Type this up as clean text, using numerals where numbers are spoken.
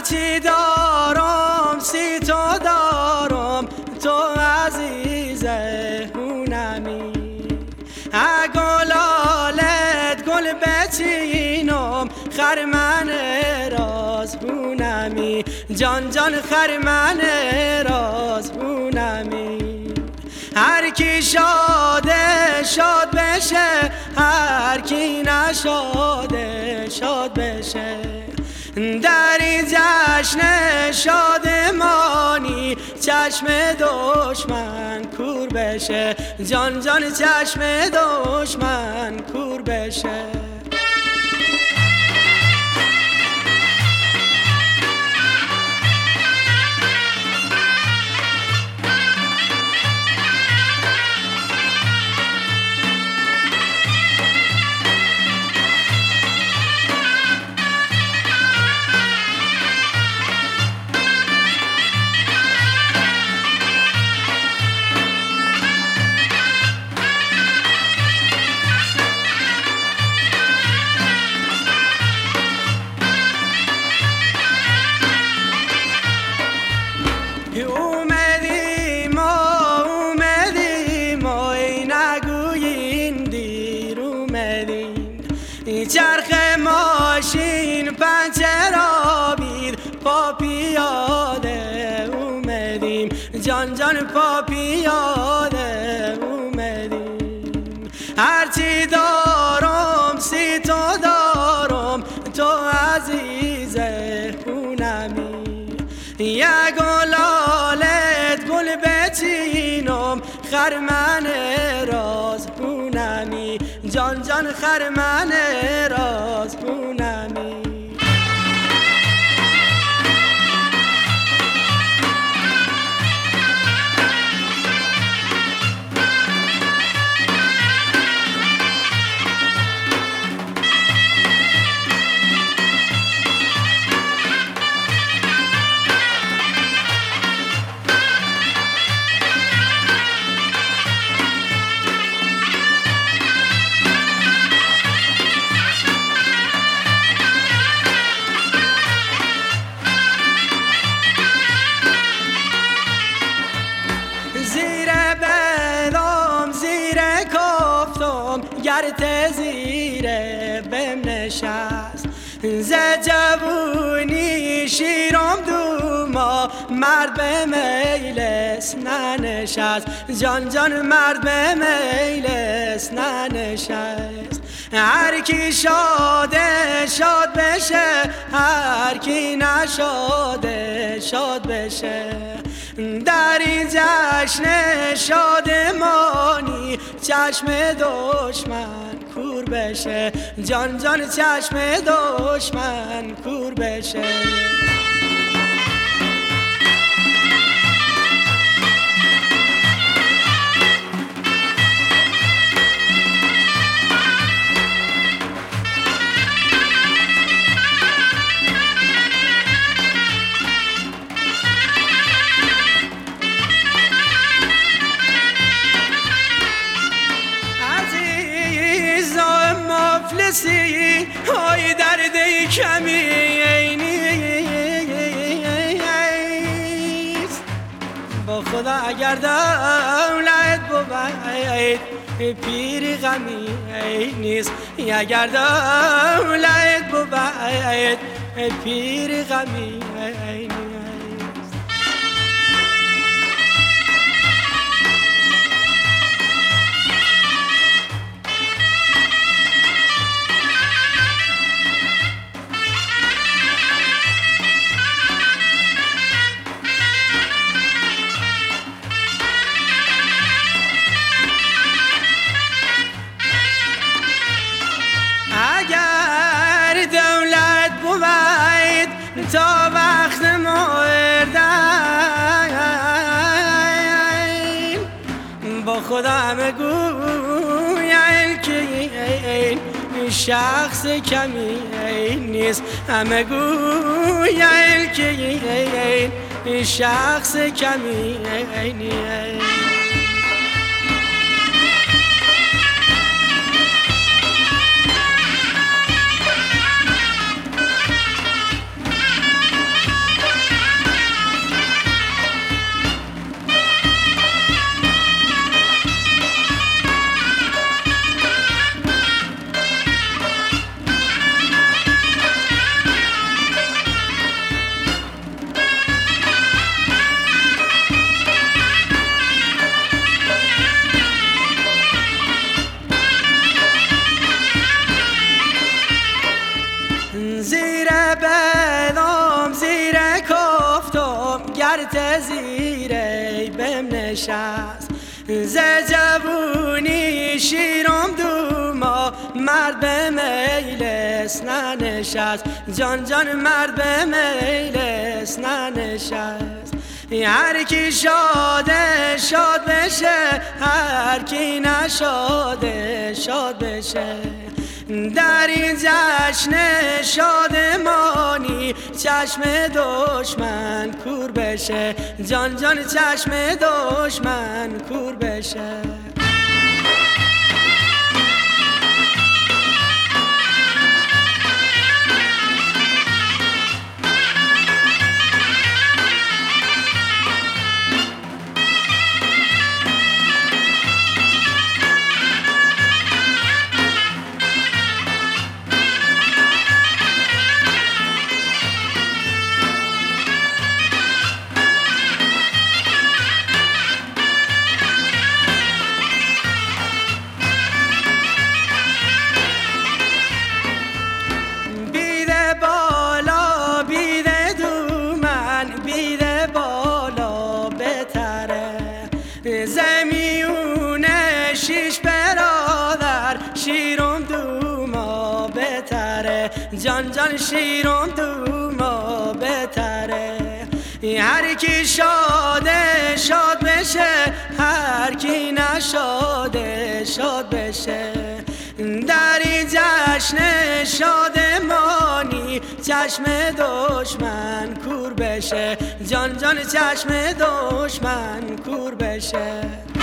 هرچی دارم سی تو دارم، تو عزیزه هونمی. گلالت گل بچینم، خرمن راز هونمی. جان جان خرمن راز هونمی. هر کی شاده شاد بشه، هر کی نشاده شاد بشه. در این جشن شادمانی چشم دشمن کور بشه. جان جان چشم دشمن کور بشه. چرخ ماشین پنچر آبید، پا پیاده اومدیم. جان جان پا پیاده اومدیم. هرچی دارم سی تو دارم، تو عزیزه هونمی. یک گلالت گل بچینم، خرمن راز هونمی. جان جان خرمن راز هونمی. گر زیره بم نشست، ز جوونی شیرم دوما، مرد به میلس ننشست. جان جان مرد به میلس ننشست. هر کی شاده شاد بشه، هر کی نشاده شاد بشه. در این جشن شادمانی چشم دشمن کور بشه. جان جان چشم دشمن کور بشه. مفلسی های درد کمی نیست، با خدا اگر دولت بود پیر غمی نیست. اگر دولت بود پیر غمی نیست. اگر دولت بود تا وقت مردن، با خدا همه گوین که این شخص کمی نیست. همه گوین که این شخص کمی نیست. زیر بم نشست ز جوونی شیرم دوما مرد به میلس ننشست جان جان مرد به میلس ننشست هر کی شاده شاد بشه هر کی نشاده شاد بشه در این جشن شادمانی چشم دشمن کور بشه جان جان چشم دشمن کور بشه زمیون شیش برادر شیرم دوما بتره جان جان شیرم دوما بتره هر کی شاده شاد بشه هر کی نشاده شاد بشه در این جشن شادمانی چشم دشمن کور بشه جان جان چشم دشمن کور بشه